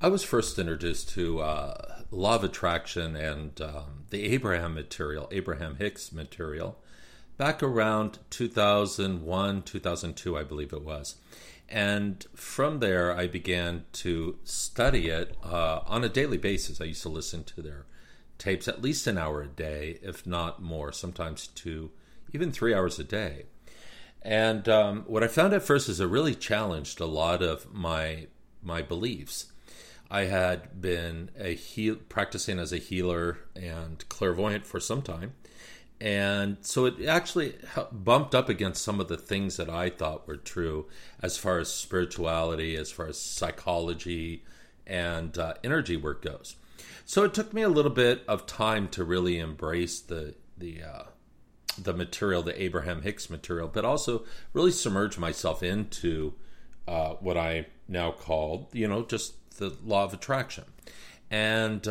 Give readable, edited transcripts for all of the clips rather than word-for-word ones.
I was first introduced to law of attraction and the Abraham Hicks material, back around 2001, 2002, I believe it was. And from there, I began to study it on a daily basis. I used to listen to their tapes at least an hour a day, if not more, sometimes 2, even 3 hours a day. And what I found at first is it really challenged a lot of my beliefs. I had been practicing as a healer and clairvoyant for some time. And so it actually bumped up against some of the things that I thought were true as far as spirituality, as far as psychology and energy work goes. So it took me a little bit of time to really embrace the material, the Abraham Hicks material, but also really submerge myself into what I now call, just the law of attraction. And,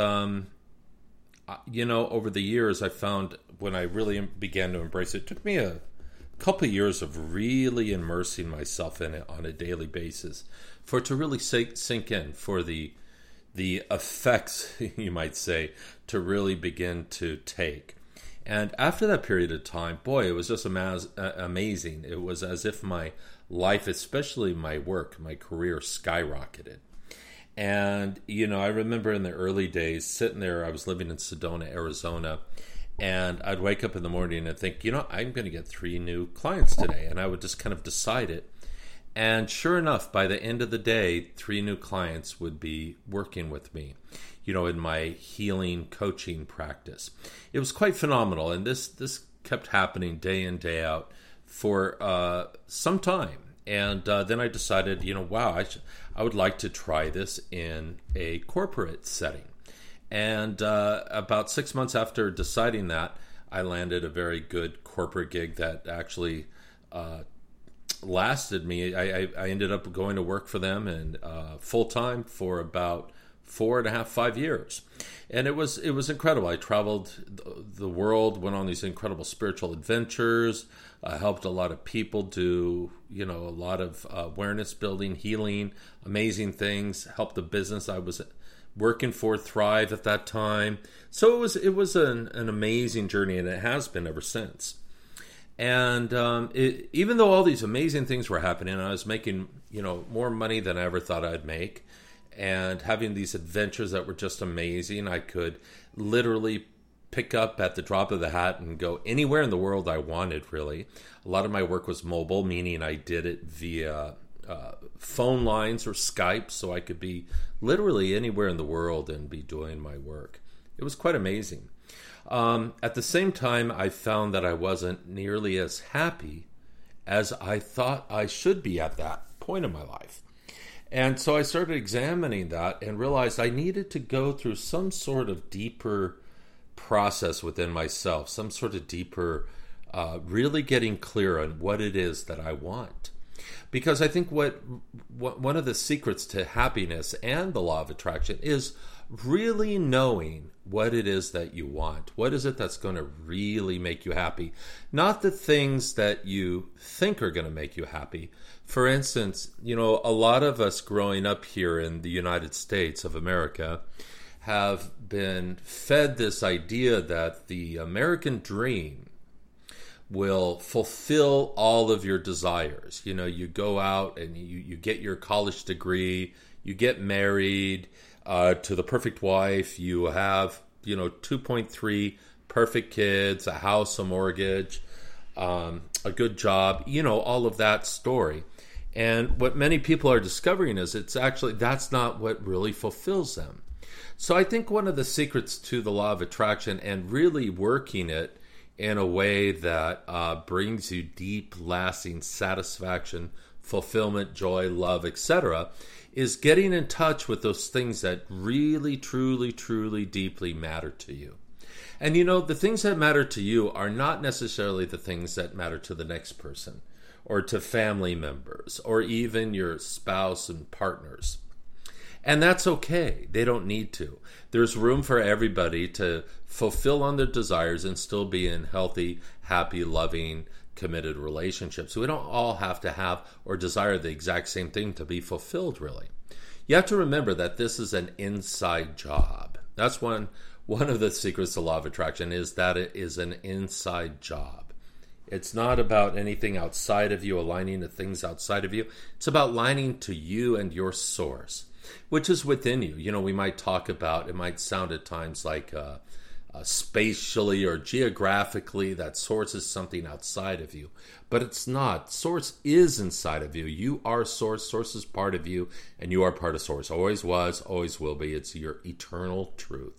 over the years, I found when I really began to embrace it, it took me a couple of years of really immersing myself in it on a daily basis for it to really sink in, for the effects, you might say, to really begin to take. And after that period of time, boy, it was just amazing. It was as if my life, especially my work, my career, skyrocketed. And, I remember in the early days sitting there, I was living in Sedona, Arizona, and I'd wake up in the morning and think, I'm going to get 3 new clients today. And I would just kind of decide it. And sure enough, by the end of the day, 3 new clients would be working with me, in my healing coaching practice. It was quite phenomenal. And this kept happening day in, day out for some time. And then I decided, wow, I would like to try this in a corporate setting. And about 6 months after deciding that, I landed a very good corporate gig that actually lasted me. I ended up going to work for them and full-time for about 4.5, 5 years. And it was incredible. I traveled the world, went on these incredible spiritual adventures, helped a lot of people do, a lot of awareness building, healing, amazing things, helped the business I was working for thrive at that time. So it was an amazing journey, and it has been ever since. And even though all these amazing things were happening, I was making, more money than I ever thought I'd make, and having these adventures that were just amazing. I could literally pick up at the drop of the hat and go anywhere in the world I wanted, really. A lot of my work was mobile, meaning I did it via phone lines or Skype, so I could be literally anywhere in the world and be doing my work. It was quite amazing. At the same time, I found that I wasn't nearly as happy as I thought I should be at that point in my life. And so I started examining that and realized I needed to go through some sort of deeper process within myself, some sort of deeper, really getting clear on what it is that I want. Because I think what one of the secrets to happiness and the law of attraction is really knowing what it is that you want. What is it that's going to really make you happy? Not the things that you think are going to make you happy. For instance, a lot of us growing up here in the United States of America have been fed this idea that the American dream will fulfill all of your desires. You go out and you get your college degree, you get married to the perfect wife, you have, 2.3 perfect kids, a house, a mortgage, a good job, all of that story. And what many people are discovering is that's not what really fulfills them. So I think one of the secrets to the law of attraction and really working it in a way that brings you deep, lasting satisfaction, fulfillment, joy, love, etc., is getting in touch with those things that really, truly, truly, deeply matter to you. And the things that matter to you are not necessarily the things that matter to the next person, or to family members, or even your spouse and partners. And that's okay. They don't need to. There's room for everybody to fulfill on their desires and still be in healthy, happy, loving, committed relationships. We don't all have to have or desire the exact same thing to be fulfilled, really. You have to remember that this is an inside job. That's one of the secrets to law of attraction, is that it is an inside job. It's not about anything outside of you, aligning to things outside of you. It's about aligning to you and your source, which is within you. You know, we might talk about, it might sound at times like spatially or geographically, that source is something outside of you. But it's not. Source is inside of you. You are source. Source is part of you, and you are part of source. Always was, always will be. It's your eternal truth.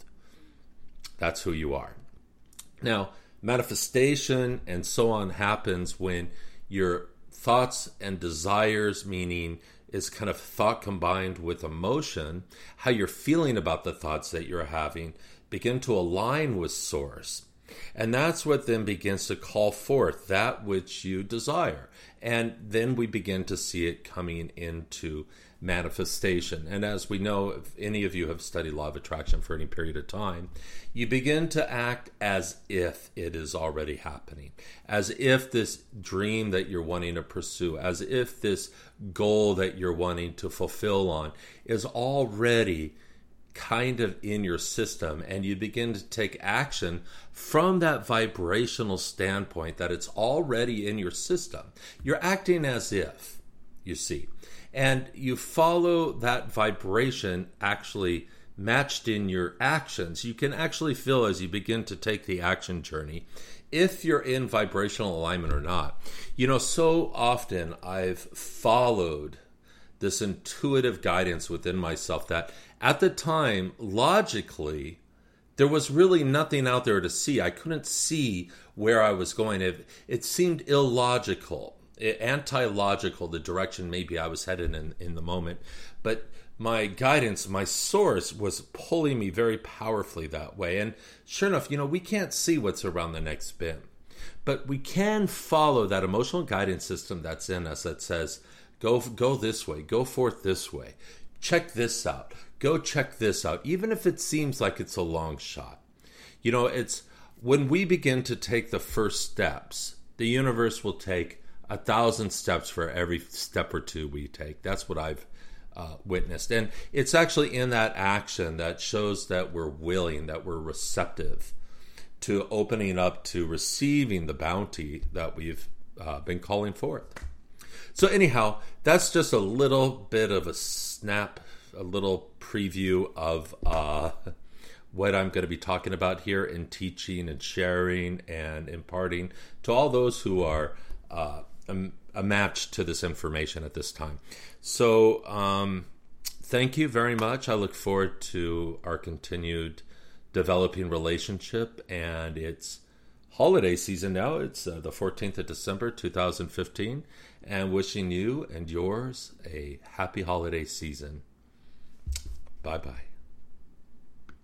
That's who you are. Now, manifestation and so on happens when your thoughts and desires, meaning is kind of thought combined with emotion, how you're feeling about the thoughts that you're having, begin to align with source. And that's what then begins to call forth that which you desire. And then we begin to see it coming into manifestation. And as we know, if any of you have studied law of attraction for any period of time, you begin to act as if it is already happening, as if this dream that you're wanting to pursue, as if this goal that you're wanting to fulfill on is already kind of in your system, and you begin to take action from that vibrational standpoint that it's already in your system. You're acting as if, you see, and you follow that vibration actually matched in your actions. You can actually feel as you begin to take the action journey if you're in vibrational alignment or not. You know, so often I've followed this intuitive guidance within myself that at the time, logically, there was really nothing out there to see. I couldn't see where I was going. It seemed illogical, anti-logical, the direction maybe I was headed in the moment. But my guidance, my source was pulling me very powerfully that way. And sure enough, you know, we can't see what's around the next bend. But we can follow that emotional guidance system that's in us that says, go this way, go forth this way, check this out, go check this out, even if it seems like it's a long shot. You know, it's when we begin to take the first steps, the universe will take 1,000 steps for every step or two we take. That's what I've witnessed. And it's actually in that action that shows that we're willing, that we're receptive to opening up to receiving the bounty that we've been calling forth. So anyhow, that's just a little bit of a snap, a little preview of what I'm going to be talking about here in teaching and sharing and imparting to all those who are a match to this information at this time. So thank you very much. I look forward to our continued developing relationship, and it's holiday season now. It's the 14th of December, 2015, and wishing you and yours a happy holiday season. Bye-bye.